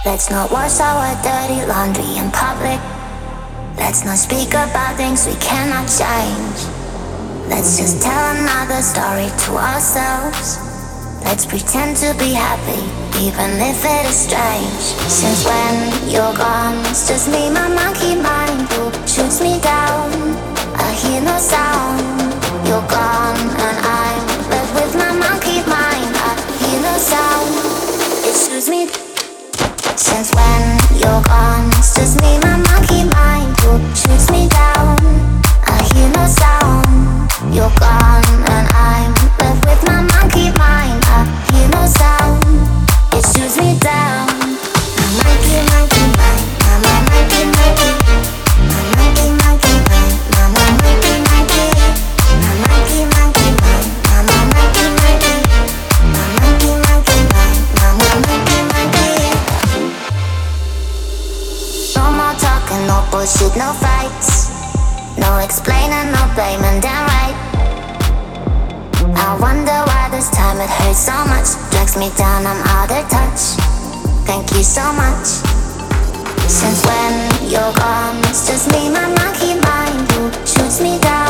Let's not wash our dirty laundry in public. Let's not speak about things we cannot change. Let's just tell another story to ourselves. Let's pretend to be happy, even if it is strange. Since when you're gone, it's just me, my monkey mind, who shoots me down. I hear no sound. You're gone and I'm left with my monkey mind. I hear no sound. It shoots me. Since when you're gone, it's just me, my monkey mind, who shoots me down. I hear no sound. You're gone and I'm left with my monkey mind. I hear no sound. It shoots me down. My monkey, monkey mind. My monkey, monkey. My monkey, monkey mind. My monkey, monkey. My monkey, monkey mind. My monkey, monkey. My monkey, monkey mind. My monkey, monkey. No more talking, no bullshit, no fights. No explaining, no blaming, damn right. I wonder why this time it hurts so much. Drags me down, I'm out of touch. Thank you so much. Since when you're gone, it's just me, my monkey mind, who shoots me down.